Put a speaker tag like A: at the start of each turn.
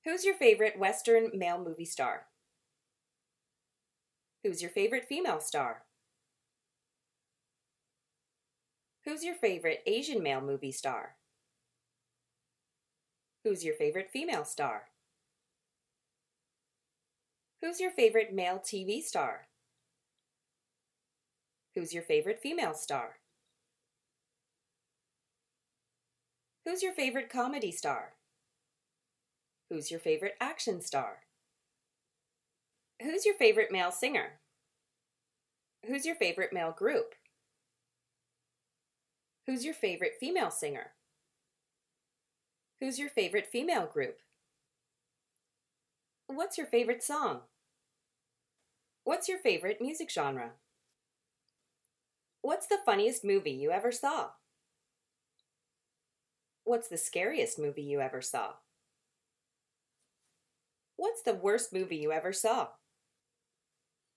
A: Who's your favorite Western male movie star? Who's your favorite female star? Who's your favorite Asian male movie star? Who's your favorite female star? Who's your favorite male TV star? Who's your favorite female star? Who's your favorite comedy star? Who's your favorite action star? Who's your favorite male singer? Who's your favorite male group? Who's your favorite female singer? Who's your favorite female group? What's your favorite song? What's your favorite music genre? What's the funniest movie you ever saw? What's the scariest movie you ever saw? What's the worst movie you ever saw?